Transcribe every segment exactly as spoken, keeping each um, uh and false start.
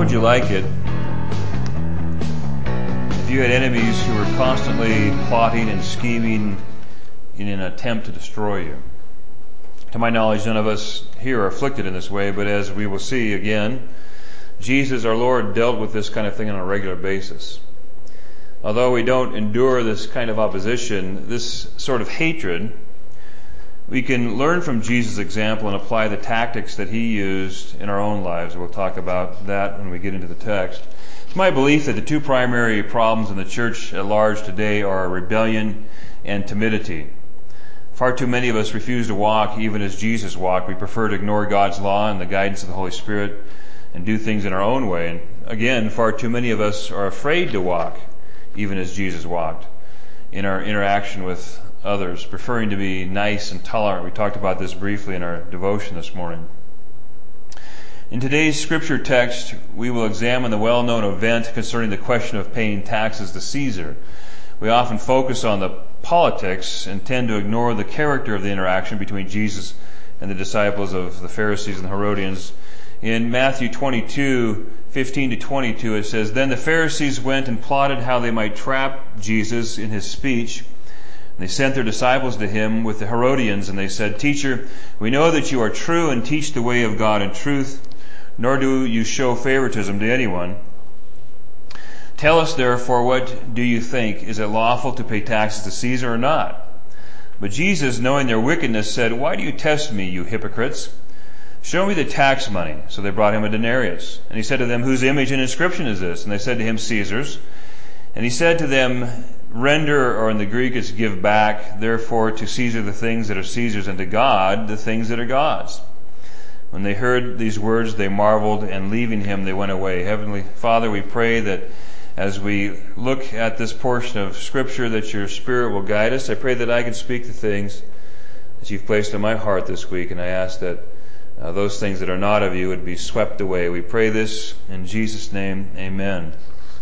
would you like it if you had enemies who were constantly plotting and scheming in an attempt to destroy you? To my knowledge, none of us here are afflicted in this way, but as we will see again, Jesus, our Lord, dealt with this kind of thing on a regular basis. Although we don't endure this kind of opposition, this sort of hatred, we can learn from Jesus' example and apply the tactics that he used in our own lives. We'll talk about that when we get into the text. It's my belief that the two primary problems in the church at large today are rebellion and timidity. Far too many of us refuse to walk even as Jesus walked. We prefer to ignore God's law and the guidance of the Holy Spirit and do things in our own way. And again, far too many of us are afraid to walk even as Jesus walked in our interaction with others, preferring to be nice and tolerant. We talked about this briefly in our devotion this morning. In today's scripture text, we will examine the well-known event concerning the question of paying taxes to Caesar. We often focus on the politics and tend to ignore the character of the interaction between Jesus and the disciples of the Pharisees and the Herodians. In Matthew twenty-two, fifteen to twenty-two, it says, "Then the Pharisees went and plotted how they might trap Jesus in his speech. They sent their disciples to him with the Herodians, and they said, 'Teacher, we know that you are true and teach the way of God in truth, nor do you show favoritism to anyone. Tell us, therefore, what do you think? Is it lawful to pay taxes to Caesar or not?' But Jesus, knowing their wickedness, said, 'Why do you test me, you hypocrites? Show me the tax money.' So they brought him a denarius. And he said to them, 'Whose image and inscription is this?' And they said to him, 'Caesar's.' And he said to them, 'Render,' or in the Greek it's 'give back,' therefore to Caesar the things that are Caesar's, and to God the things that are God's.' When they heard these words, they marveled, and leaving him, they went away." Heavenly Father, we pray that as we look at this portion of Scripture, that your Spirit will guide us. I pray that I can speak the things that you've placed in my heart this week, and I ask that uh, those things that are not of you would be swept away. We pray this in Jesus' name, amen.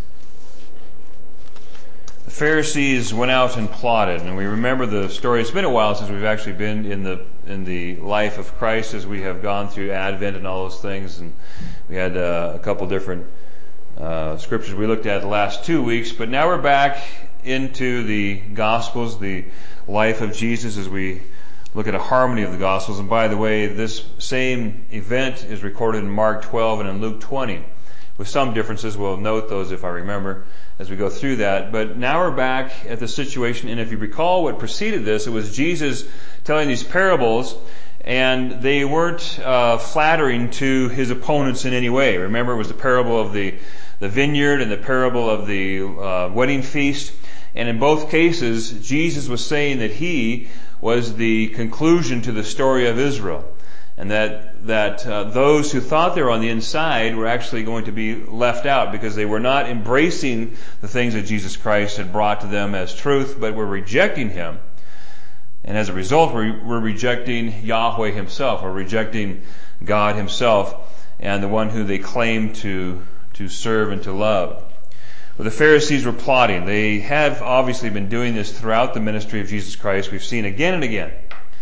The Pharisees went out and plotted, and we remember the story. It's been a while since we've actually been in the in the life of Christ as we have gone through Advent and all those things, and we had uh, a couple different uh, scriptures we looked at the last two weeks, but now we're back into the Gospels, the life of Jesus, as we look at a harmony of the Gospels. And by the way, this same event is recorded in Mark twelve and in Luke twenty, with some differences. We'll note those if I remember as we go through that. But now we're back at the situation, and if you recall what preceded this, it was Jesus telling these parables, and they weren't uh, flattering to his opponents in any way. Remember, it was the parable of the, the vineyard and the parable of the uh, wedding feast. And in both cases, Jesus was saying that he was the conclusion to the story of Israel, and that that uh, those who thought they were on the inside were actually going to be left out because they were not embracing the things that Jesus Christ had brought to them as truth, but were rejecting him. And as a result, we're, we're rejecting Yahweh himself. We're rejecting God himself and the one who they claim to, to serve and to love. Well, the Pharisees were plotting. They have obviously been doing this throughout the ministry of Jesus Christ. We've seen again and again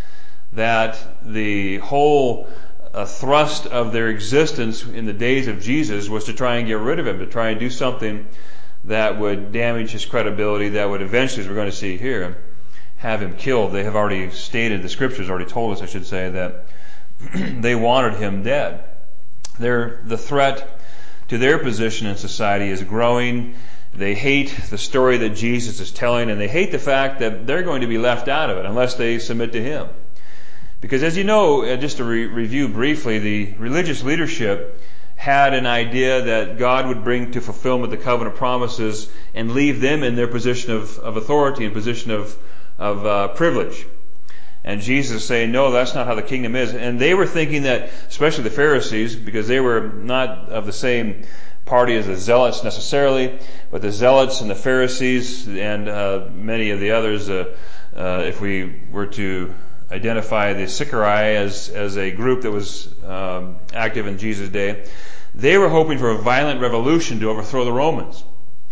that the whole uh, thrust of their existence in the days of Jesus was to try and get rid of him, to try and do something that would damage his credibility, that would eventually, as we're going to see here, have him killed. They have already stated, the scriptures already told us, I should say, that they wanted him dead. They're, the threat to their position in society is growing. They hate the story that Jesus is telling, and they hate the fact that they're going to be left out of it unless they submit to him. Because as you know, just to re- review briefly, the religious leadership had an idea that God would bring to fulfillment the covenant promises and leave them in their position of, of authority and position of of uh, privilege. And Jesus is saying, no, that's not how the kingdom is. And they were thinking that, especially the Pharisees, because they were not of the same party as the Zealots necessarily, but the Zealots and the Pharisees and uh, many of the others, uh, uh, if we were to identify the Sicarii as, as a group that was um, active in Jesus' day, they were hoping for a violent revolution to overthrow the Romans.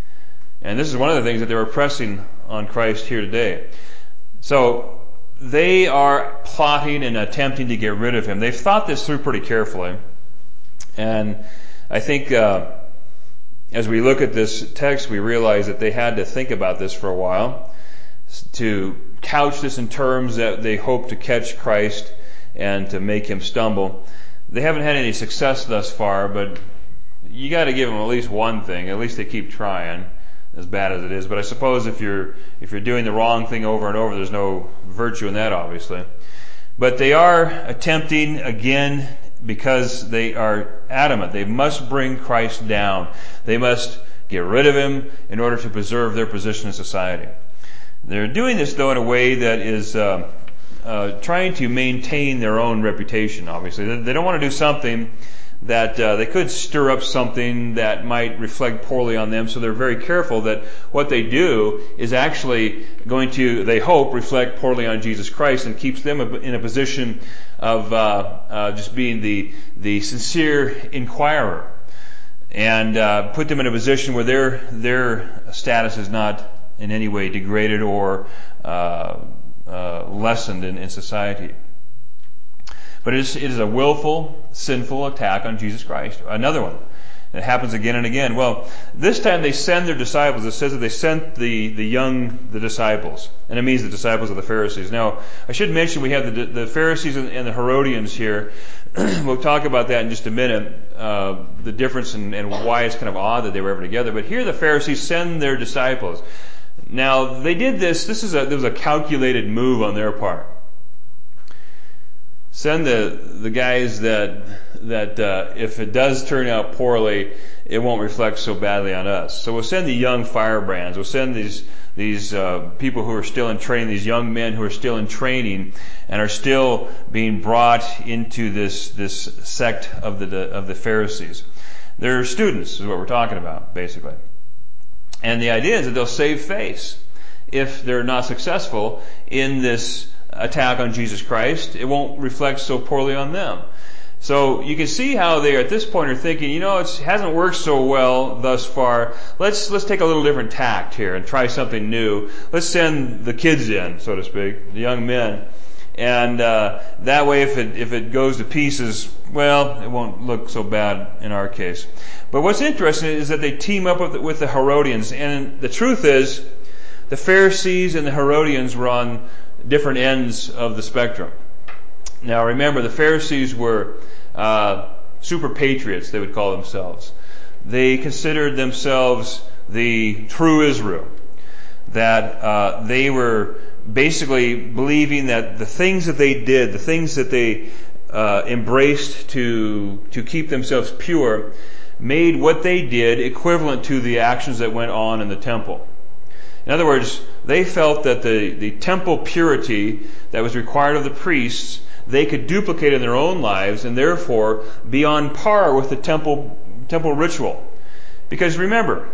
And this is one of the things that they were pressing on Christ here today. So they are plotting and attempting to get rid of him. They've thought this through pretty carefully. And I think uh, as we look at this text, we realize that they had to think about this for a while, to couch this in terms that they hope to catch Christ and to make him stumble. They haven't had any success thus far, but you got to give them at least one thing. At least they keep trying, as bad as it is. But I suppose if you're if you're doing the wrong thing over and over, there's no virtue in that, obviously. But they are attempting again because they are adamant. They must bring Christ down. They must get rid of him in order to preserve their position in society. They're doing this, though, in a way that is uh, uh, trying to maintain their own reputation, obviously. They don't want to do something that uh, they could stir up something that might reflect poorly on them, so they're very careful that what they do is actually going to, they hope, reflect poorly on Jesus Christ and keeps them in a position of uh, uh, just being the, the sincere inquirer, and uh, put them in a position where their their status is not in any way degraded or uh, uh, lessened in, in society. But it is, it is a willful, sinful attack on Jesus Christ. Another one. It happens again and again. Well, this time they send their disciples. It says that they sent the, the young, the disciples. And it means the disciples of the Pharisees. Now, I should mention we have the, the Pharisees and, and the Herodians here. We'll talk about that in just a minute, uh, the difference and, and why it's kind of odd that they were ever together. But here the Pharisees send their disciples. Now, they did this, this is a, there was a calculated move on their part. Send the, the guys that, that, uh, if it does turn out poorly, it won't reflect so badly on us. So we'll send the young firebrands. We'll send these, these, uh, people who are still in training, these young men who are still in training and are still being brought into this, this sect of the, of the Pharisees. They're students, is what we're talking about, basically. And the idea is that they'll save face if they're not successful in this attack on Jesus Christ. It won't reflect so poorly on them. So you can see how they at this point are thinking, you know, it hasn't worked so well thus far. Let's let's take a little different tact here and try something new. Let's send the kids in, so to speak, the young men. And uh, that way, if it if it goes to pieces, well, it won't look so bad in our case. But what's interesting is that they team up with the, with the Herodians, and the truth is, the Pharisees and the Herodians were on different ends of the spectrum. Now, remember, the Pharisees were uh, super patriots; they would call themselves. They considered themselves the true Israel. That uh, they were basically believing that the things that they did, the things that they uh, embraced to to keep themselves pure, made what they did equivalent to the actions that went on in the temple. In other words, they felt that the, the temple purity that was required of the priests, they could duplicate in their own lives and therefore be on par with the temple temple ritual. Because remember,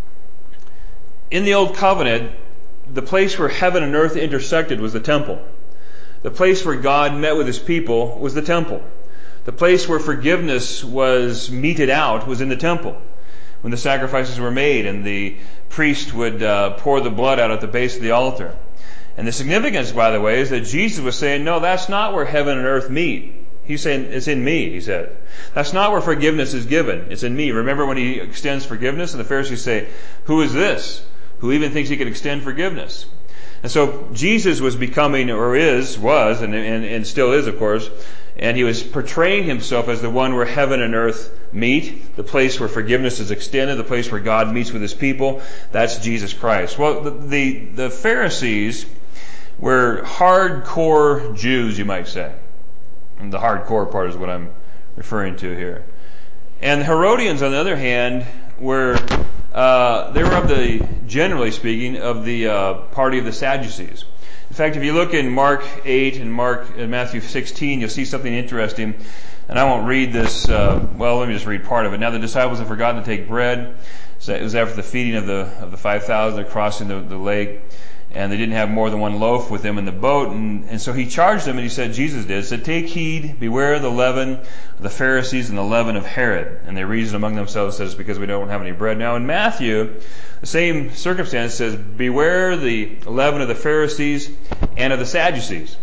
in the Old Covenant, the place where heaven and earth intersected was the temple. The place where God met with his people was the temple. The place where forgiveness was meted out was in the temple, when the sacrifices were made and the priest would uh, pour the blood out at the base of the altar. And the significance, by the way, is that Jesus was saying, no, that's not where heaven and earth meet. He's saying, it's in me, he said. That's not where forgiveness is given. It's in me. Remember when he extends forgiveness and the Pharisees say, who is this who even thinks he can extend forgiveness? And so Jesus was becoming, or is, was, and, and, and still is, of course, and he was portraying himself as the one where heaven and earth meet, the place where forgiveness is extended, the place where God meets with his people. That's Jesus Christ. Well, the, the, the Pharisees were hardcore Jews, you might say. And the hardcore part is what I'm referring to here. And the Herodians, on the other hand, were uh, they were of the, generally speaking, of the uh, party of the Sadducees. In fact, if you look in Mark eight and Mark and Matthew sixteen, you'll see something interesting. And I won't read this. Uh, well, let me just read part of it. Now the disciples had forgotten to take bread. So it was after the feeding of the of the five thousand. They're crossing the, the lake, and they didn't have more than one loaf with them in the boat. And, and so he charged them, and he said, Jesus did, said, take heed, beware the leaven of the Pharisees and the leaven of Herod. And they reasoned among themselves, said, it's because we don't have any bread. Now in Matthew, the same circumstance says, beware the leaven of the Pharisees and of the Sadducees.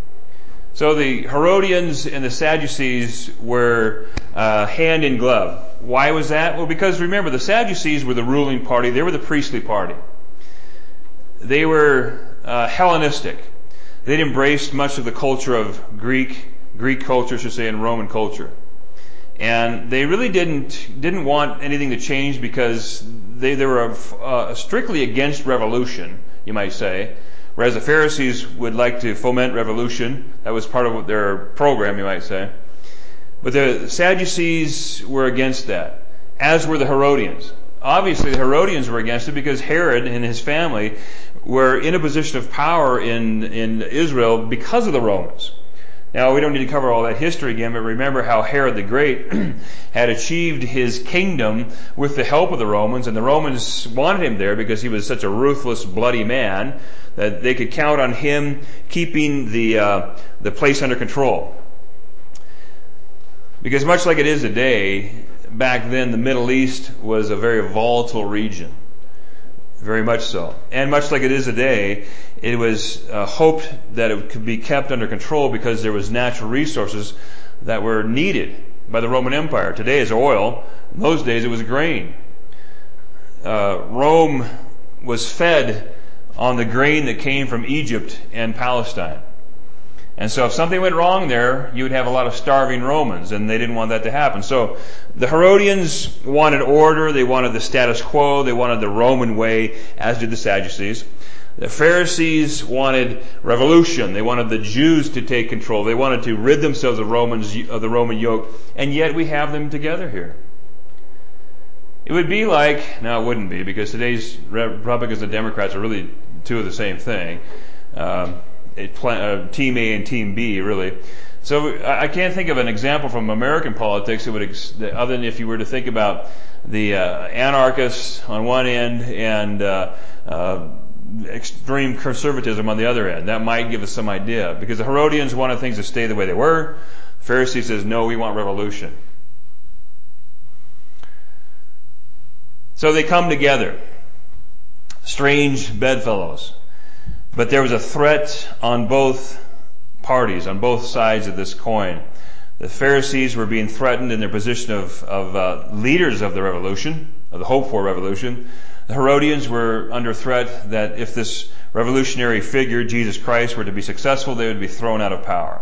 So the Herodians and the Sadducees were uh, hand in glove. why was that? Well, because remember, the Sadducees were the ruling party. They were the priestly party. They were uh, Hellenistic. They'd embraced much of the culture of Greek, Greek culture, I should say, and Roman culture. And they really didn't didn't want anything to change because they, they were uh, strictly against revolution, you might say. Whereas the Pharisees would like to foment revolution. That was part of their program, you might say. But the Sadducees were against that, as were the Herodians. Obviously, the Herodians were against it because Herod and his family were in a position of power in, in Israel because of the Romans. Now, we don't need to cover all that history again, but remember how Herod the Great had achieved his kingdom with the help of the Romans, and the Romans wanted him there because he was such a ruthless, bloody man that they could count on him keeping the uh, the place under control. Because much like it is today, back then the Middle East was a very volatile region. Very much so. And much like it is today, it was uh, hoped that it could be kept under control because there was natural resources that were needed by the Roman Empire. Today is oil. In those days it was grain. Uh, Rome was fed on the grain that came from Egypt and Palestine. And so if something went wrong there, you would have a lot of starving Romans, and they didn't want that to happen. So the Herodians wanted order, they wanted the status quo, they wanted the Roman way, as did the Sadducees. The Pharisees wanted revolution, they wanted the Jews to take control, they wanted to rid themselves of Romans of the Roman yoke, and yet we have them together here. It would be like, no, it wouldn't be, because today's Republicans and Democrats are really two of the same thing. Um, Uh, Team A and Team B, really. So I can't think of an example from American politics that would, ex- other than if you were to think about the uh, anarchists on one end and uh, uh, extreme conservatism on the other end. That might give us some idea. Because the Herodians wanted things to stay the way they were. Pharisee says, no, we want revolution. So they come together. Strange bedfellows. But there was a threat on both parties, on both sides of this coin. The Pharisees were being threatened in their position of, of uh, leaders of the revolution, of the hoped-for revolution. The Herodians were under threat that if this revolutionary figure, Jesus Christ, were to be successful, they would be thrown out of power.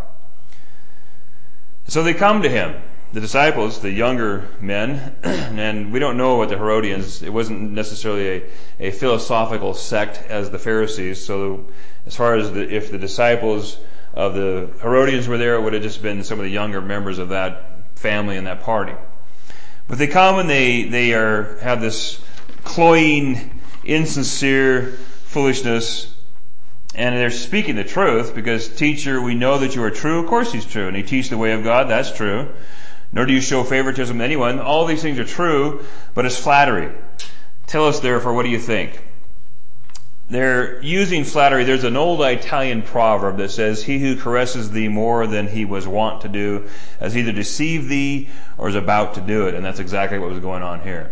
So they come to him, the disciples, the younger men, and we don't know what the Herodians, it wasn't necessarily a, a philosophical sect as the Pharisees, so as far as the, if the disciples of the Herodians were there, it would have just been some of the younger members of that family and that party. But they come and they, they are, have this cloying, insincere foolishness, and they're speaking the truth because, teacher, we know that you are true. Of course he's true, and he teaches the way of God, that's true. Nor do you show favoritism to anyone. All these things are true, but it's flattery. Tell us, therefore, what do you think? They're using flattery. There's an old Italian proverb that says, he who caresses thee more than he was wont to do has either deceived thee or is about to do it. And that's exactly what was going on here.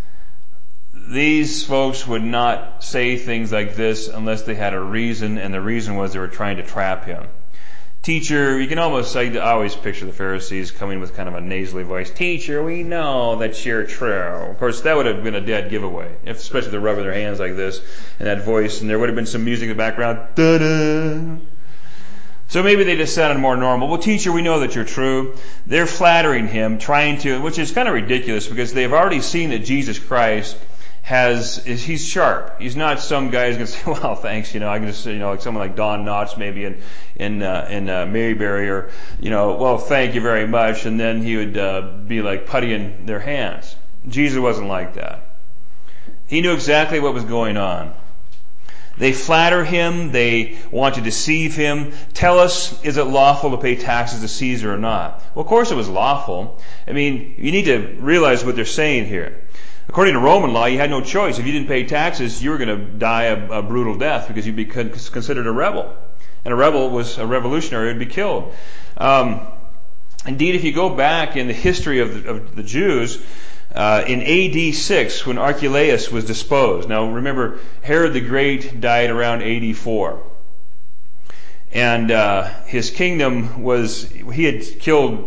These folks would not say things like this unless they had a reason, and the reason was they were trying to trap him. Teacher, you can almost say, I always picture the Pharisees coming with kind of a nasally voice. Teacher, we know that you're true. Of course, that would have been a dead giveaway, if, especially if they're rubbing their hands like this and that voice, and there would have been some music in the background. Da-da. So maybe they just sounded more normal. Well, teacher, we know that you're true. They're flattering him, trying to, which is kind of ridiculous because they've already seen that Jesus Christ has, is, he's sharp. He's not some guy who's going to say, well, thanks, you know, I can just, you know, like someone like Don Knotts maybe in, in, uh, in, uh, Mayberry, or, you know, well, thank you very much. And then he would, uh, be like puttying their hands. Jesus wasn't like that. He knew exactly what was going on. They flatter him. They want to deceive him. Tell us, is it lawful to pay taxes to Caesar or not? Well, of course it was lawful. I mean, you need to realize what they're saying here. According to Roman law, you had no choice. If you didn't pay taxes, you were going to die a, a brutal death because you'd be considered a rebel. And a rebel was a revolutionary, would be killed. Um, indeed, if you go back in the history of the, of the Jews, uh, in A D six, when Archelaus was disposed. Now, remember, Herod the Great died around A D four. And uh, his kingdom was, he had killed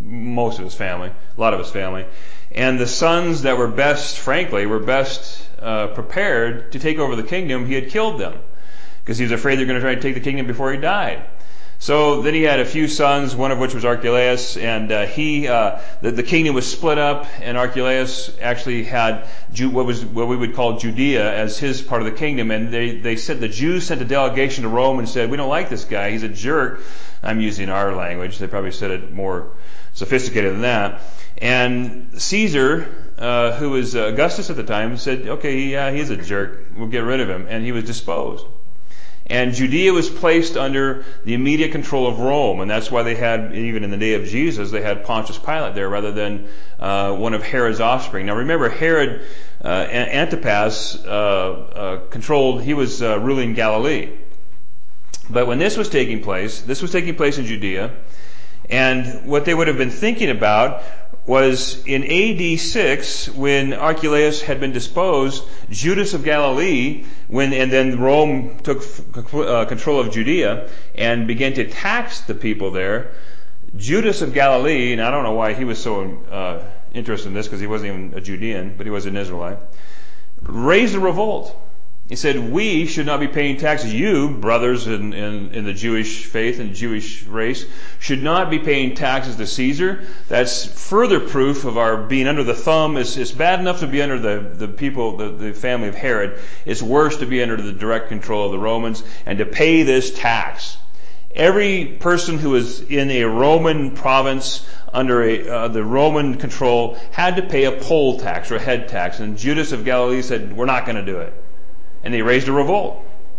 most of his family, a lot of his family. And the sons that were best, frankly, were best uh, prepared to take over the kingdom, he had killed them because he was afraid they're going to try to take the kingdom before he died. So then he had a few sons, one of which was Archelaus, and uh, he uh, the, the kingdom was split up, and Archelaus actually had Ju- what was what we would call Judea as his part of the kingdom. And they they said the Jews sent a delegation to Rome and said, "We don't like this guy. He's a jerk." I'm using our language. They probably said it more sophisticated than that. And Caesar, uh, who was Augustus at the time, said, "Okay, yeah, he's a jerk. We'll get rid of him." And he was disposed. And Judea was placed under the immediate control of Rome, and that's why they had, even in the day of Jesus, they had Pontius Pilate there rather than uh, one of Herod's offspring. Now remember, Herod uh, Antipas uh, uh, controlled, he was uh, ruling Galilee. But when this was taking place, this was taking place in Judea, and what they would have been thinking about was in A D six, when Archelaus had been disposed, Judas of Galilee, when and then Rome took uh, control of Judea and began to tax the people there. Judas of Galilee, and I don't know why he was so uh, interested in this, because he wasn't even a Judean, but he was an Israelite, raised a revolt. He said, "We should not be paying taxes. You, brothers in, in, in the Jewish faith and Jewish race, should not be paying taxes to Caesar. That's further proof of our being under the thumb. It's, it's bad enough to be under the, the people, the, the family of Herod. It's worse to be under the direct control of the Romans and to pay this tax." Every person who was in a Roman province under a, uh, the Roman control had to pay a poll tax or a head tax. And Judas of Galilee said, "We're not going to do it." And they raised a revolt.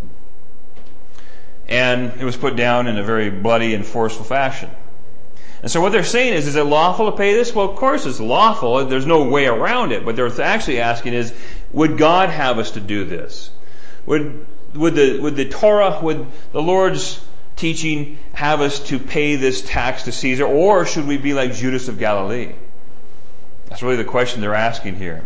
And it was put down in a very bloody and forceful fashion. And so what they're saying is, is it lawful to pay this? Well, of course it's lawful. There's no way around it. What they're actually asking is, would God have us to do this? Would, would the, would the Torah, would the Lord's teaching have us to pay this tax to Caesar? Or should we be like Judas of Galilee? That's really the question they're asking here.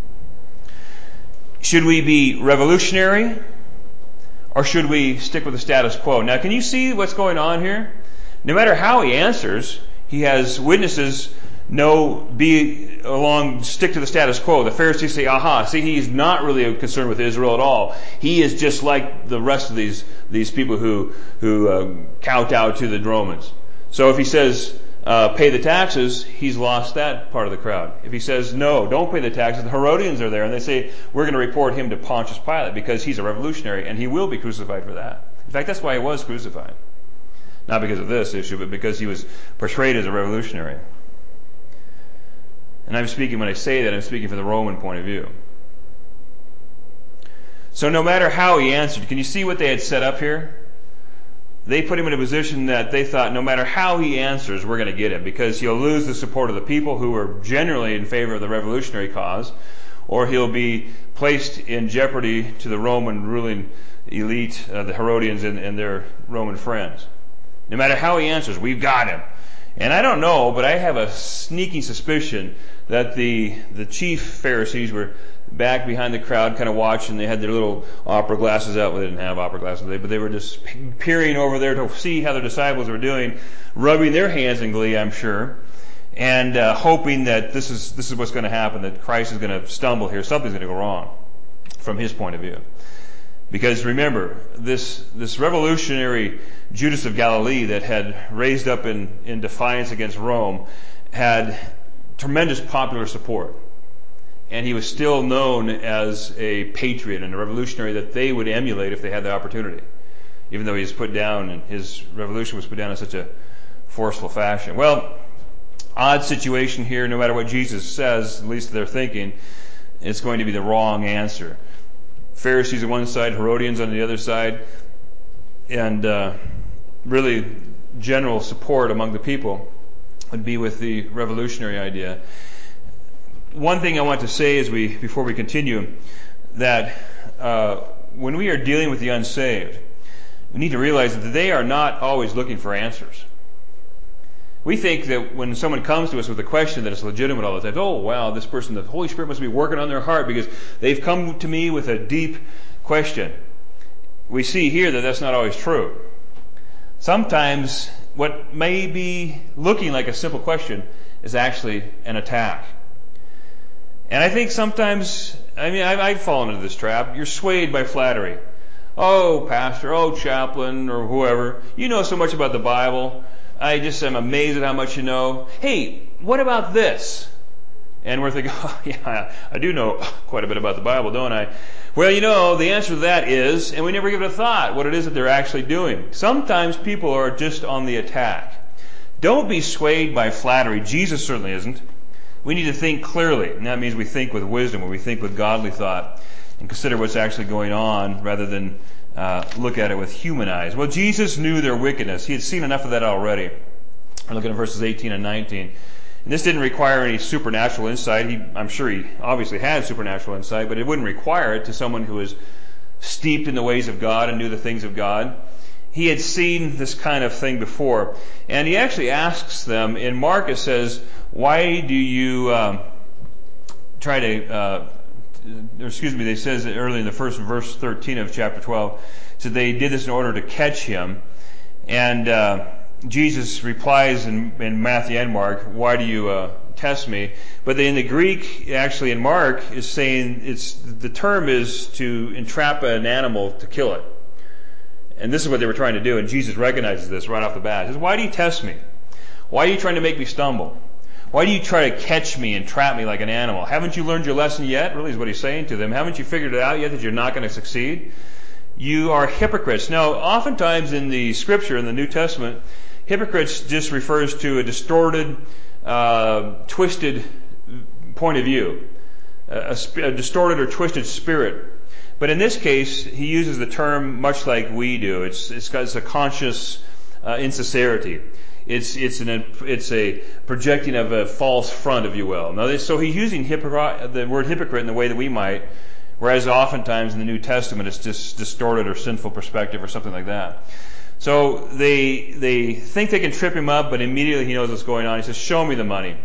Should we be revolutionary, or should we stick with the status quo? Now, can you see what's going on here? No matter how he answers, he has witnesses no be along stick to the status quo. The Pharisees say, "Aha, see, he's not really concerned with Israel at all. He is just like the rest of these these people who who uh, kowtow to the Romans." So if he says, Uh, pay the taxes, he's lost that part of the crowd. If he says, "No, don't pay the taxes," the Herodians are there and they say, "We're going to report him to Pontius Pilate because he's a revolutionary and he will be crucified for that." In fact, that's why he was crucified. Not because of this issue, but because he was portrayed as a revolutionary. And I'm speaking, when I say that, I'm speaking from the Roman point of view. So no matter how he answered, can you see what they had set up here? They put him in a position that they thought no matter how he answers, we're going to get him, because he'll lose the support of the people who are generally in favor of the revolutionary cause, or he'll be placed in jeopardy to the Roman ruling elite, uh, the Herodians and, and their Roman friends. No matter how he answers, we've got him. And I don't know, but I have a sneaking suspicion that the the chief Pharisees were back behind the crowd kind of watching. They had their little opera glasses out. Well, they didn't have opera glasses, but they were just peering over there to see how their disciples were doing, rubbing their hands in glee, I'm sure, and uh, hoping that this is this is what's going to happen, that Christ is going to stumble here. Something's going to go wrong from his point of view. Because remember, this this revolutionary Judas of Galilee that had raised up in, in defiance against Rome had tremendous popular support. And he was still known as a patriot and a revolutionary that they would emulate if they had the opportunity, even though he was put down and his revolution was put down in such a forceful fashion. Well, odd situation here. No matter what Jesus says, at least they're thinking, it's going to be the wrong answer. Pharisees on one side, Herodians on the other side, and uh, really general support among the people would be with the revolutionary idea. One thing I want to say as we before we continue, that uh, when we are dealing with the unsaved, we need to realize that they are not always looking for answers. We think that when someone comes to us with a question that is legitimate all the time, oh wow, this person, the Holy Spirit must be working on their heart because they've come to me with a deep question. We see here that that's not always true. Sometimes what may be looking like a simple question is actually an attack. And I think sometimes, I mean, I've, I've fallen into this trap. You're swayed by flattery. Oh, pastor, oh, chaplain, or whoever, you know so much about the Bible. I just am amazed at how much you know. Hey, what about this? And we're thinking, oh, yeah, I do know quite a bit about the Bible, don't I? Well, you know, the answer to that is, and we never give it a thought, what it is that they're actually doing. Sometimes people are just on the attack. Don't be swayed by flattery. Jesus certainly isn't. We need to think clearly, and that means we think with wisdom, or we think with godly thought, and consider what's actually going on, rather than uh, look at it with human eyes. Well, Jesus knew their wickedness. He had seen enough of that already. We're looking at verses eighteen and nineteen. And this didn't require any supernatural insight. He, I'm sure he obviously had supernatural insight, but it wouldn't require it to someone who was steeped in the ways of God and knew the things of God. He had seen this kind of thing before. And he actually asks them, in Mark it says, why do you um, try to, uh, or excuse me, they says early in the first verse thirteen of chapter twelve, so they did this in order to catch him. And uh, Jesus replies in, in Matthew and Mark, why do you uh, test me? But in the Greek, actually in Mark, is saying, it's the term is to entrap an animal to kill it. And this is what they were trying to do, and Jesus recognizes this right off the bat. He says, why do you test me? Why are you trying to make me stumble? Why do you try to catch me and trap me like an animal? Haven't you learned your lesson yet? Really is what he's saying to them. Haven't you figured it out yet that you're not going to succeed? You are hypocrites. Now, oftentimes in the Scripture, in the New Testament, hypocrites just refers to a distorted, uh, twisted point of view, a, a distorted or twisted spirit. But in this case, he uses the term much like we do. It's it's, got, it's a conscious uh, insincerity. It's it's an it's a projecting of a false front, if you will. Now, so he's using hypocrite, the word hypocrite in the way that we might, whereas oftentimes in the New Testament it's just distorted or sinful perspective or something like that. So they they think they can trip him up, but immediately he knows what's going on. He says, "Show me the money."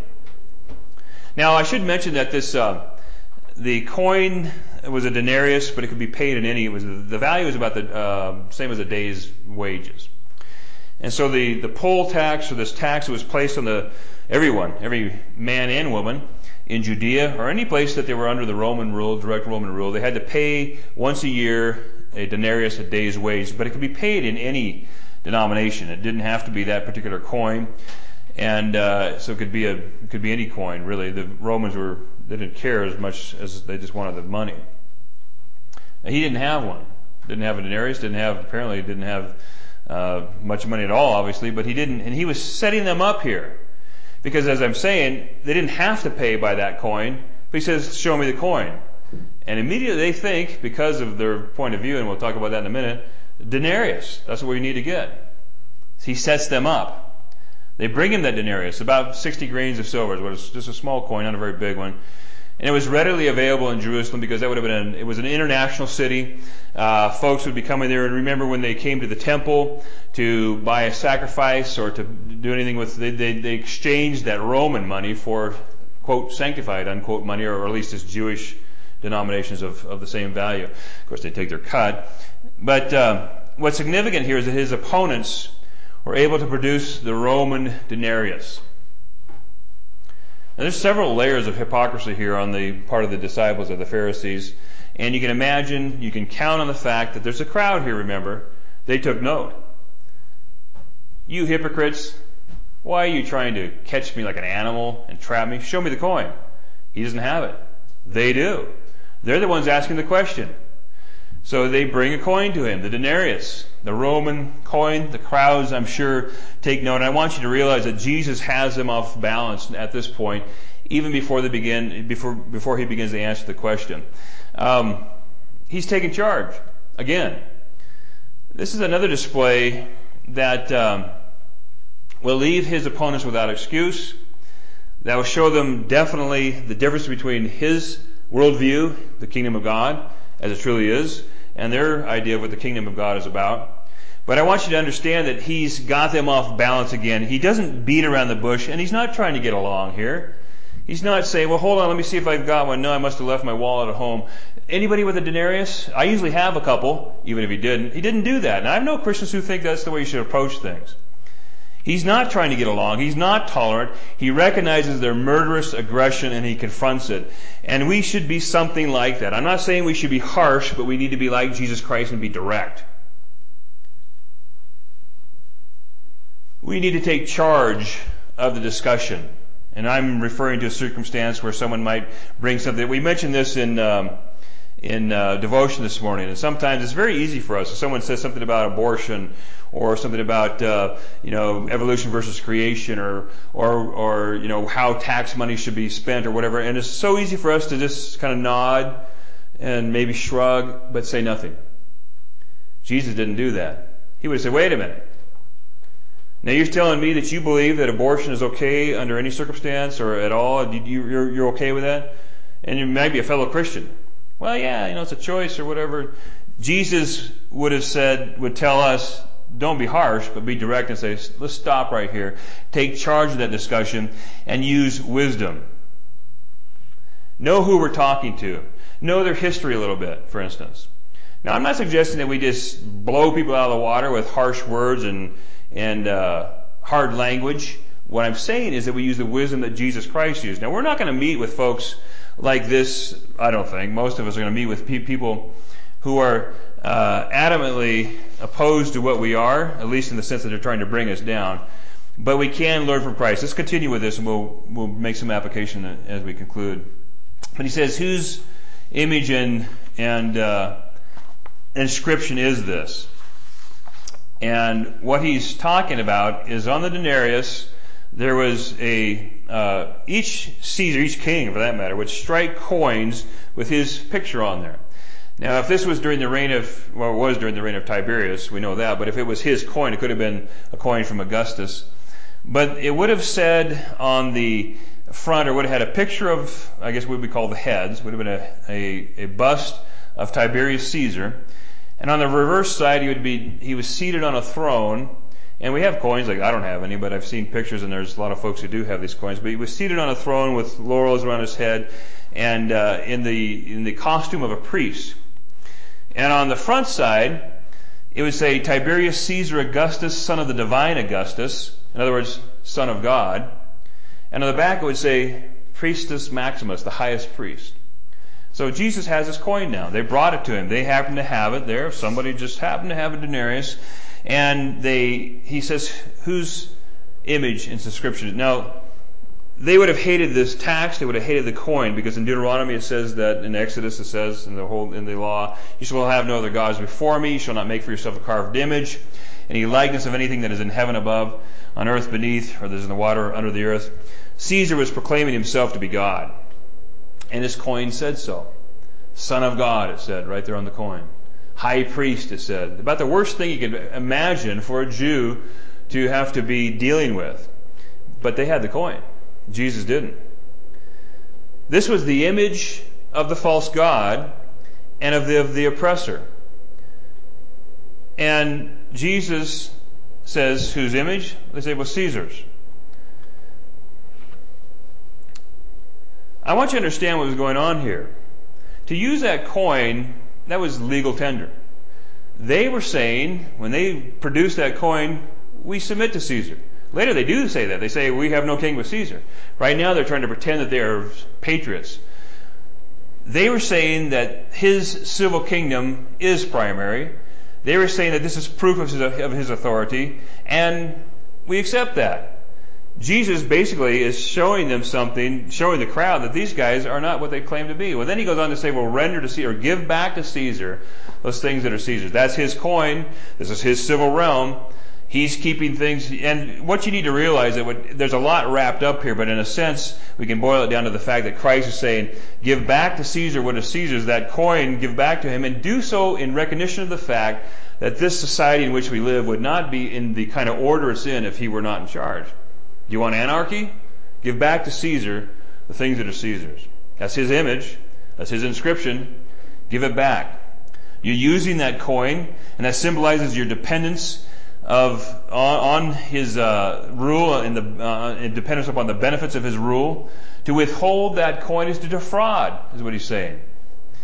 Now, I should mention that this uh, the coin was a denarius, but it could be paid in any. It was the value was about the uh, same as a day's wages. And so the, the poll tax, or this tax that was placed on the everyone, every man and woman in Judea, or any place that they were under the Roman rule, direct Roman rule, they had to pay once a year a denarius, a day's wage, but it could be paid in any denomination. It didn't have to be that particular coin, and uh, so it could be a it could be any coin really. The Romans were they didn't care as much as they just wanted the money. Now, he didn't have one. Didn't have a denarius. Didn't have apparently didn't have. Uh, much money at all, obviously, but he didn't, and he was setting them up here. Because as I'm saying, they didn't have to pay by that coin, but he says, show me the coin. And immediately they think, because of their point of view, and we'll talk about that in a minute, denarius, that's what we need to get. He sets them up. They bring him that denarius, about sixty grains of silver. It's just a small coin, not a very big one. And it was readily available in Jerusalem because that would have been an, it was an international city. Uh, folks would be coming there, and remember when they came to the temple to buy a sacrifice or to do anything with, they, they, they exchanged that Roman money for, quote, sanctified, unquote, money, or at least as Jewish denominations of, of the same value. Of course, they take their cut. But uh, what's significant here is that his opponents were able to produce the Roman denarius. Now, there's several layers of hypocrisy here on the part of the disciples of the Pharisees. And you can imagine, you can count on the fact that there's a crowd here, remember. They took note. You hypocrites, why are you trying to catch me like an animal and trap me? Show me the coin. He doesn't have it. They do. They're the ones asking the question. So they bring a coin to him, the denarius, the Roman coin. The crowds, I'm sure, take note. And I want you to realize that Jesus has them off balance at this point, even before they begin, before before he begins to answer the question. Um, he's taking charge again. This is another display that um, will leave his opponents without excuse. That will show them definitely the difference between his worldview, the kingdom of God, as it truly is, and their idea of what the kingdom of God is about. But I want you to understand that he's got them off balance again. He doesn't beat around the bush, and he's not trying to get along here. He's not saying, well, hold on, let me see if I've got one. No, I must have left my wallet at home. Anybody with a denarius? I usually have a couple, even if he didn't. He didn't do that. And I know Christians who think that's the way you should approach things. He's not trying to get along. He's not tolerant. He recognizes their murderous aggression and he confronts it. And we should be something like that. I'm not saying we should be harsh, but we need to be like Jesus Christ and be direct. We need to take charge of the discussion. And I'm referring to a circumstance where someone might bring something. We mentioned this in um, in uh, devotion this morning. And sometimes it's very easy for us. If someone says something about abortion or something about uh, you know evolution versus creation, or or or you know how tax money should be spent or whatever, and it's so easy for us to just kind of nod and maybe shrug, but say nothing. Jesus didn't do that. He would have said, "Wait a minute. Now you're telling me that you believe that abortion is okay under any circumstance or at all? You, you're, you're okay with that? And you might be a fellow Christian. Well, yeah, you know, it's a choice or whatever." Jesus would have said, would tell us, don't be harsh, but be direct and say, let's stop right here. Take charge of that discussion and use wisdom. Know who we're talking to. Know their history a little bit, for instance. Now, I'm not suggesting that we just blow people out of the water with harsh words and and uh, hard language. What I'm saying is that we use the wisdom that Jesus Christ used. Now, we're not going to meet with folks like this, I don't think. Most of us are going to meet with pe- people who are uh, adamantly opposed to what we are, at least in the sense that they're trying to bring us down. But we can learn from Christ. Let's continue with this, and we'll we'll make some application as we conclude. But he says, whose image and and uh, inscription is this? And what he's talking about is on the denarius, there was a, uh, each Caesar, each king for that matter, would strike coins with his picture on there. Now, if this was during the reign of, well, it was during the reign of Tiberius, we know that, but if it was his coin, it could have been a coin from Augustus. But it would have said on the front, or would have had a picture of, I guess what we call the heads, would have been a, a, a bust of Tiberius Caesar. And on the reverse side, he would be, he was seated on a throne. And we have coins, like I don't have any, but I've seen pictures and there's a lot of folks who do have these coins. But he was seated on a throne with laurels around his head and, uh, in the, in the costume of a priest. And on the front side, it would say Tiberius Caesar Augustus, son of the divine Augustus. In other words, son of God. And on the back it would say Priestus Maximus, the highest priest. So Jesus has his coin now. They brought it to him. They happen to have it there. Somebody just happened to have a denarius. And they, he says, whose image and inscription? Now, they would have hated this tax. They would have hated the coin, because in Deuteronomy it says that, in Exodus it says, in the whole, in the law, you shall have no other gods before me. You shall not make for yourself a carved image, any likeness of anything that is in heaven above, on earth beneath, or that is in the water under the earth. Caesar was proclaiming himself to be God. And his coin said so. Son of God, it said right there on the coin. High priest, it said. About the worst thing you could imagine for a Jew to have to be dealing with. But they had the coin. Jesus didn't. This was the image of the false god and of the, of the oppressor. And Jesus says, whose image? They say, well, Caesar's. I want you to understand what was going on here. To use that coin, that was legal tender. They were saying, when they produced that coin, we submit to Caesar. Later they do say that. They say, we have no king but Caesar. Right now they're trying to pretend that they are patriots. They were saying that his civil kingdom is primary. They were saying that this is proof of his, of his authority, and we accept that. Jesus basically is showing them something, showing the crowd that these guys are not what they claim to be. Well, then he goes on to say, well, render to Caesar, or give back to Caesar those things that are Caesar's. That's his coin. This is his civil realm. He's keeping things, and what you need to realize that what, there's a lot wrapped up here, but in a sense, we can boil it down to the fact that Christ is saying, give back to Caesar what is Caesar's, that coin, give back to him, and do so in recognition of the fact that this society in which we live would not be in the kind of order it's in if he were not in charge. Do you want anarchy? Give back to Caesar the things that are Caesar's. That's his image. That's his inscription. Give it back. You're using that coin, and that symbolizes your dependence of on, on his uh, rule and the uh, and dependence upon the benefits of his rule. To withhold that coin is to defraud, is what he's saying.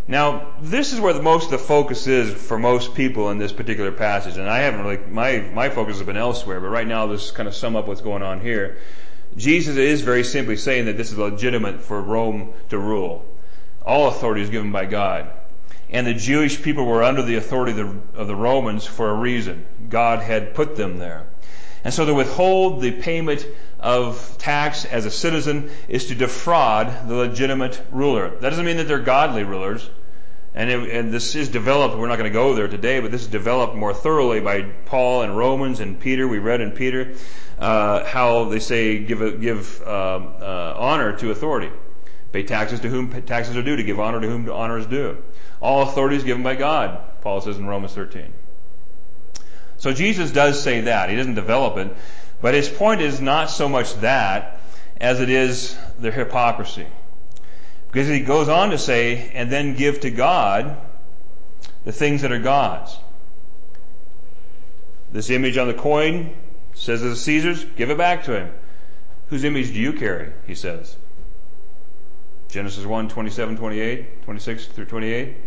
Now, this is where the, most of the focus is for most people in this particular passage, and I haven't really, my, my focus has been elsewhere, but right now let's kind of sum up what's going on here. Jesus is very simply saying that this is legitimate for Rome to rule. All authority is given by God. And the Jewish people were under the authority of the, of the Romans for a reason. God had put them there. And so to withhold the payment of tax as a citizen is to defraud the legitimate ruler. That doesn't mean that they're godly rulers. And, it, and this is developed, we're not going to go there today, but this is developed more thoroughly by Paul and Romans and Peter. We read in Peter uh, how they say give a, give um, uh, honor to authority. Pay taxes to whom taxes are due, to give honor to whom honor is due. All authority is given by God, Paul says in Romans thirteen. So Jesus does say that. He doesn't develop it. But his point is not so much that as it is their hypocrisy. Because he goes on to say, and then give to God the things that are God's. This image on the coin says it's Caesar's, give it back to him. Whose image do you carry? He says. Genesis one, twenty-seven, twenty-eight, twenty-six through twenty-eight.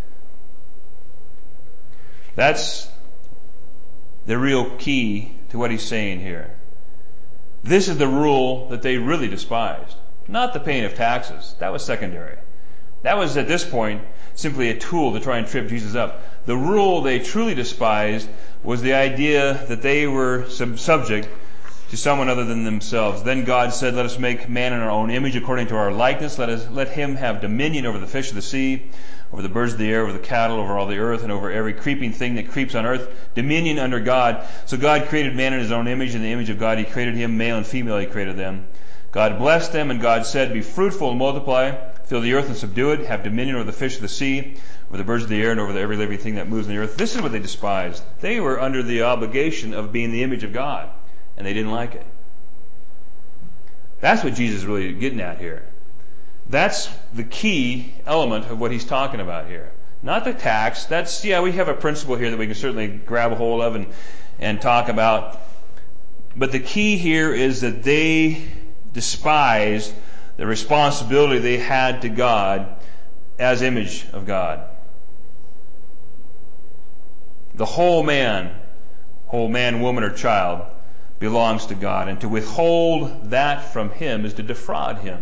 That's the real key to what he's saying here. This is the rule that they really despised. Not the paying of taxes. That was secondary. That was, at this point, simply a tool to try and trip Jesus up. The rule they truly despised was the idea that they were sub- subject to someone other than themselves. Then God said, let us make man in our own image according to our likeness. Let us let him have dominion over the fish of the sea, over the birds of the air, over the cattle, over all the earth, and over every creeping thing that creeps on earth. Dominion under God. So God created man in his own image. In the image of God he created him. Male and female he created them. God blessed them, and God said, be fruitful and multiply, fill the earth and subdue it, have dominion over the fish of the sea, over the birds of the air, and over the every living thing that moves on the earth. This is what they despised. They were under the obligation of being the image of God, and they didn't like it. That's what Jesus is really getting at here. That's the key element of what he's talking about here. Not the tax. That's, yeah, we have a principle here that we can certainly grab a hold of and, and talk about. But the key here is that they despised the responsibility they had to God as image of God. The whole man, whole man, woman, or child belongs to God. And to withhold that from him is to defraud him.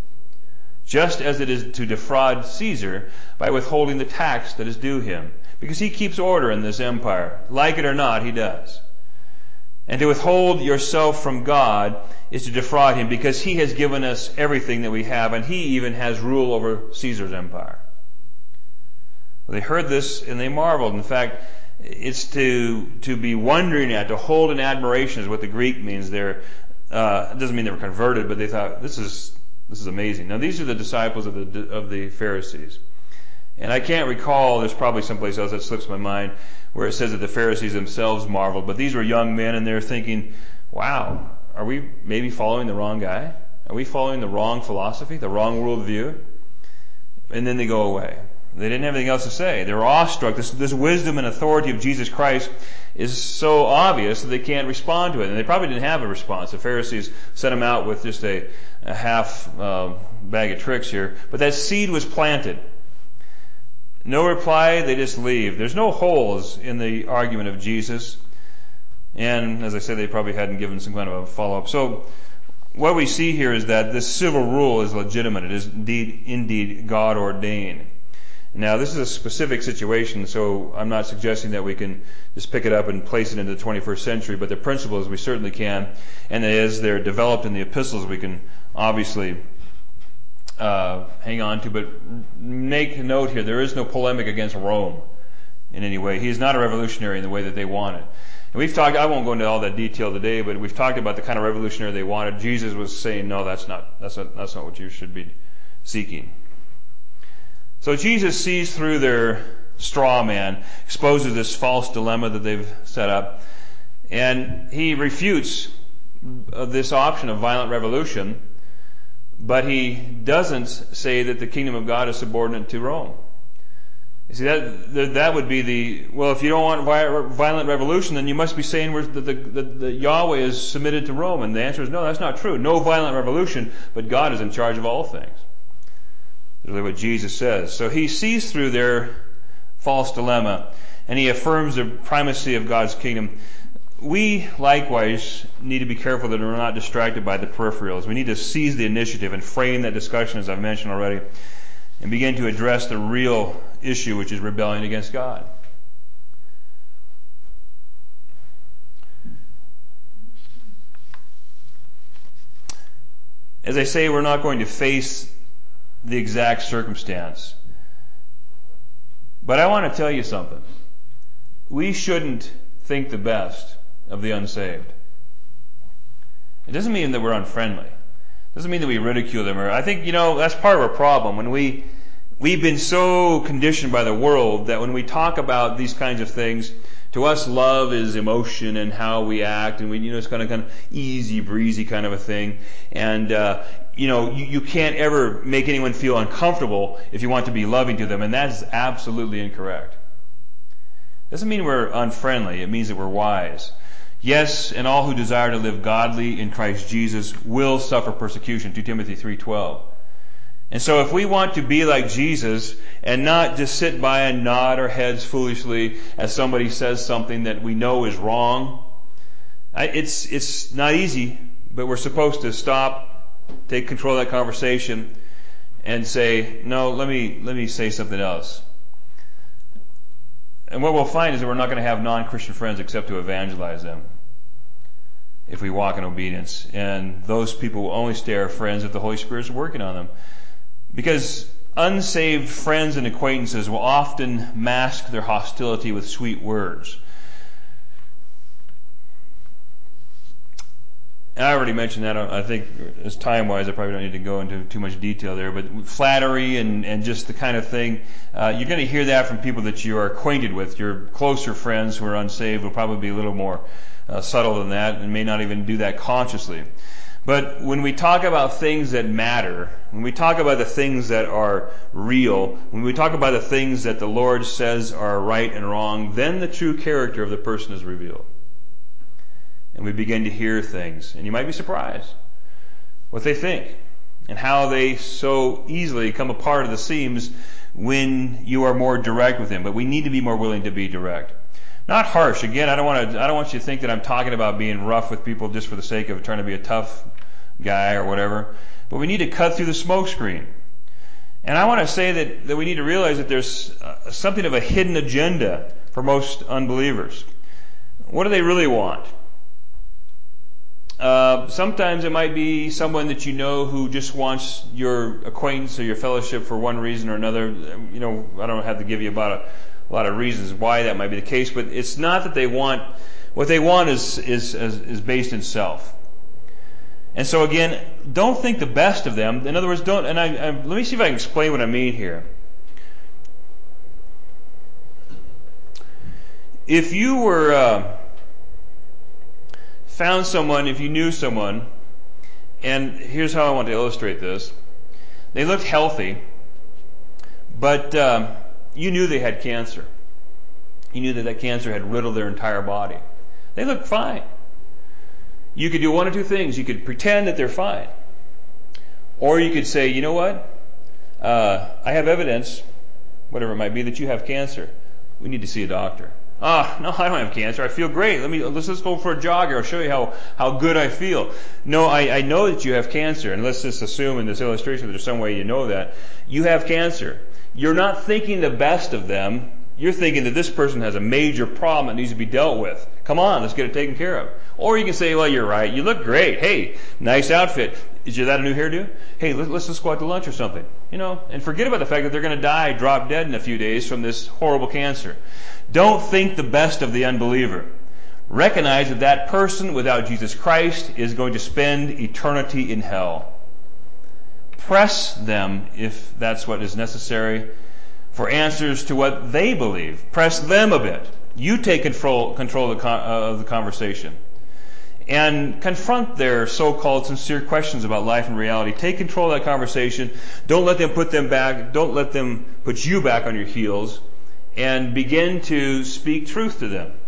Just as it is to defraud Caesar by withholding the tax that is due him. Because he keeps order in this empire. Like it or not, he does. And to withhold yourself from God is to defraud him, because he has given us everything that we have, and he even has rule over Caesar's empire. Well, they heard this and they marveled. In fact, it's to to be wondering at, to hold in admiration is what the Greek means there. Uh, it doesn't mean they were converted, but they thought, this is this is amazing. Now, these are the disciples of the of the Pharisees. And I can't recall, there's probably someplace else that slips my mind, where it says that the Pharisees themselves marveled. But these were young men, and they're thinking, wow, are we maybe following the wrong guy? Are we following the wrong philosophy, the wrong worldview? And then they go away. They didn't have anything else to say. They were awestruck. This, this wisdom and authority of Jesus Christ is so obvious that they can't respond to it. And they probably didn't have a response. The Pharisees sent them out with just a, a half uh, bag of tricks here. But that seed was planted. No reply, they just leave. There's no holes in the argument of Jesus. And as I said, they probably hadn't given some kind of a follow-up. So what we see here is that this civil rule is legitimate. It is indeed, indeed God ordained. Now, this is a specific situation, so I'm not suggesting that we can just pick it up and place it into the twenty-first century, but the principles we certainly can. And as they're developed in the epistles, we can obviously uh, hang on to. But make a note here, there is no polemic against Rome in any way. He is not a revolutionary in the way that they want it. And we've talked, I won't go into all that detail today, but we've talked about the kind of revolutionary they wanted. Jesus was saying, no, that's not, that's not, that's not what you should be seeking. So Jesus sees through their straw man, exposes this false dilemma that they've set up, and he refutes this option of violent revolution, but he doesn't say that the kingdom of God is subordinate to Rome. You see, that that would be the, well, if you don't want violent revolution, then you must be saying that the, the, the Yahweh is submitted to Rome. And the answer is no, that's not true. No violent revolution, but God is in charge of all things. That's really what Jesus says. So he sees through their false dilemma, and he affirms the primacy of God's kingdom. We likewise need to be careful that we're not distracted by the peripherals. We need to seize the initiative and frame that discussion, as I've mentioned already, and begin to address the real issue, which is rebellion against God. As I say, we're not going to face the exact circumstance. But I want to tell you something. We shouldn't think the best of the unsaved. It doesn't mean that we're unfriendly. It doesn't mean that we ridicule them. Or I think, you know, that's part of our problem. When we, we've been so conditioned by the world that when we talk about these kinds of things, to us, love is emotion and how we act, and we, you know, it's kind of kind of easy breezy kind of a thing. And uh, you know, you, you can't ever make anyone feel uncomfortable if you want to be loving to them, and that's absolutely incorrect. Doesn't mean we're unfriendly. It means that we're wise. Yes, and all who desire to live godly in Christ Jesus will suffer persecution. Second Timothy three twelve. And so if we want to be like Jesus and not just sit by and nod our heads foolishly as somebody says something that we know is wrong, it's it's not easy, but we're supposed to stop, take control of that conversation, and say, no, let me let me say something else. And what we'll find is that we're not going to have non-Christian friends except to evangelize them if we walk in obedience. And those people will only stay our friends if the Holy Spirit is working on them. Because unsaved friends and acquaintances will often mask their hostility with sweet words. And I already mentioned that. I think as time-wise, I probably don't need to go into too much detail there. But flattery and, and just the kind of thing, uh, you're going to hear that from people that you are acquainted with. Your closer friends who are unsaved will probably be a little more uh, subtle than that and may not even do that consciously. But when we talk about things that matter, when we talk about the things that are real, when we talk about the things that the Lord says are right and wrong, then the true character of the person is revealed. And we begin to hear things. And you might be surprised what they think and how they so easily come apart of the seams when you are more direct with them. But we need to be more willing to be direct. Not harsh. Again, I don't want to, I don't want you to think that I'm talking about being rough with people just for the sake of trying to be a tough guy or whatever. But we need to cut through the smoke screen. And I want to say that, that we need to realize that there's uh, something of a hidden agenda for most unbelievers. What do they really want? Uh, sometimes it might be someone that you know who just wants your acquaintance or your fellowship for one reason or another. You know, I don't have to give you about a A lot of reasons why that might be the case, but it's not that they want, what they want is, is, is based in self. And so again, don't think the best of them. In other words, don't, and I, I let me see if I can explain what I mean here. If you were, uh, found someone, if you knew someone, and here's how I want to illustrate this. They looked healthy, but, um, you knew they had cancer. You knew that that cancer had riddled their entire body. They looked fine. You could do one of two things. You could pretend that they're fine. Or you could say, you know what? Uh, I have evidence, whatever it might be, that you have cancer. We need to see a doctor. Ah, no, I don't have cancer. I feel great. Let me, let's just go for a jog here. I'll show you how, how good I feel. No, I, I know that you have cancer. And let's just assume in this illustration that there's some way you know that. You have cancer. You're not thinking the best of them. You're thinking that this person has a major problem that needs to be dealt with. Come on, let's get it taken care of. Or you can say, well, you're right. You look great. Hey, nice outfit. Is that a new hairdo? Hey, let's just go out to lunch or something. You know, and forget about the fact that they're going to die, drop dead in a few days from this horrible cancer. Don't think the best of the unbeliever. Recognize that that person without Jesus Christ is going to spend eternity in hell. Press them, if that's what is necessary, for answers to what they believe. Press them a bit. You take control, control of the, con- uh, of the conversation. And confront their so-called sincere questions about life and reality. Take control of that conversation. Don't let them put them back. Don't let them put you back on your heels. And begin to speak truth to them.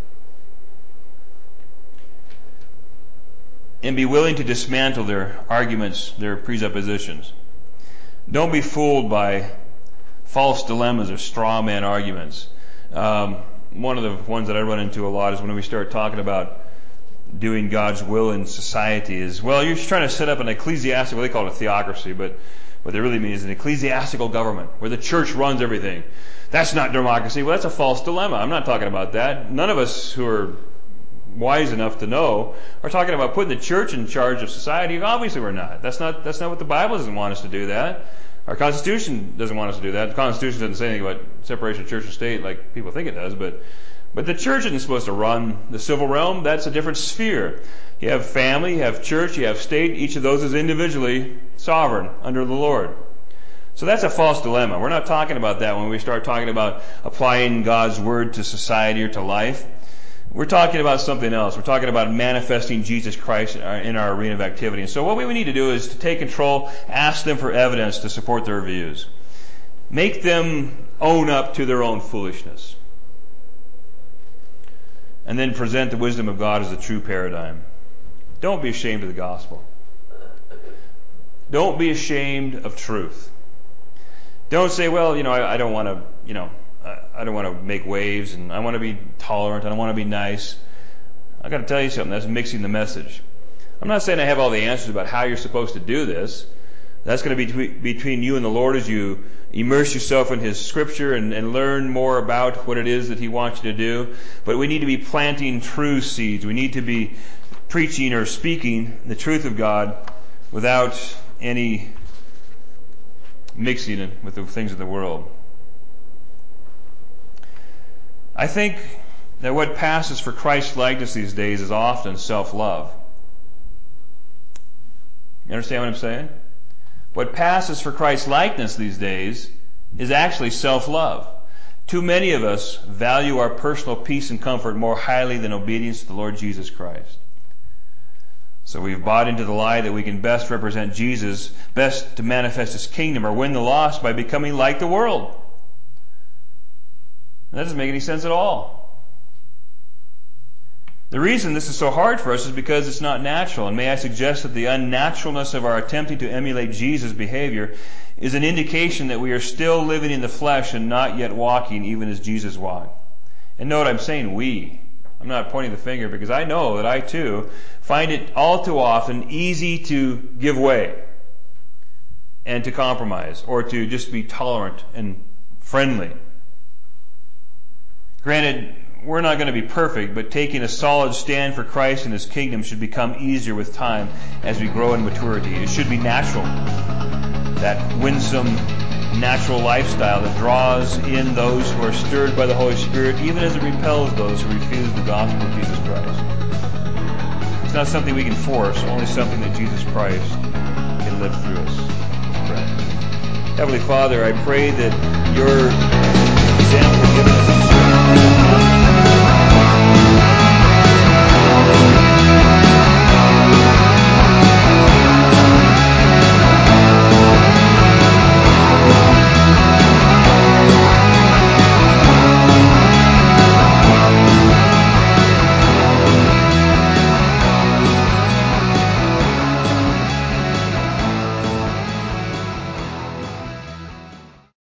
And be willing to dismantle their arguments, their presuppositions. Don't be fooled by false dilemmas or straw man arguments. Um, one of the ones that I run into a lot is when we start talking about doing God's will in society is, well, you're just trying to set up an ecclesiastical, well, they call it a theocracy, but what they really mean is an ecclesiastical government where the church runs everything. That's not democracy. Well, that's a false dilemma. I'm not talking about that. None of us who are wise enough to know are talking about putting the church in charge of society. Obviously we're not. That's not that's not what the Bible doesn't want us to do that. Our Constitution doesn't want us to do that. The Constitution doesn't say anything about separation of church and state like people think it does, but but the church isn't supposed to run the civil realm. That's a different sphere. You have family, you have church, you have state. Each of those is individually sovereign under the Lord. So that's a false dilemma. We're not talking about that when we start talking about applying God's word to society or to life. We're talking about something else. We're talking about manifesting Jesus Christ in our, in our arena of activity. And so what we need to do is to take control, ask them for evidence to support their views. Make them own up to their own foolishness. And then present the wisdom of God as the true paradigm. Don't be ashamed of the gospel. Don't be ashamed of truth. Don't say, well, you know, I, I don't want to, you know, I don't want to make waves, and I want to be tolerant, and I want to be nice. I've got to tell you something. That's mixing the message. I'm not saying I have all the answers about how you're supposed to do this. That's going to be between you and the Lord as you immerse yourself in His Scripture and, and learn more about what it is that He wants you to do. But we need to be planting true seeds. We need to be preaching or speaking the truth of God without any mixing it with the things of the world. I think that what passes for Christ's likeness these days is often self-love. You understand what I'm saying? What passes for Christ's likeness these days is actually self-love. Too many of us value our personal peace and comfort more highly than obedience to the Lord Jesus Christ. So we've bought into the lie that we can best represent Jesus, best to manifest His kingdom or win the lost by becoming like the world. That doesn't make any sense at all. The reason this is so hard for us is because it's not natural. And may I suggest that the unnaturalness of our attempting to emulate Jesus' behavior is an indication that we are still living in the flesh and not yet walking even as Jesus walked. And note, I'm saying we. I'm not pointing the finger because I know that I too find it all too often easy to give way and to compromise or to just be tolerant and friendly. Granted, we're not going to be perfect, but taking a solid stand for Christ and His kingdom should become easier with time as we grow in maturity. It should be natural. That winsome, natural lifestyle that draws in those who are stirred by the Holy Spirit, even as it repels those who refuse the gospel of Jesus Christ. It's not something we can force, only something that Jesus Christ can live through us. Let's pray. Heavenly Father, I pray that Your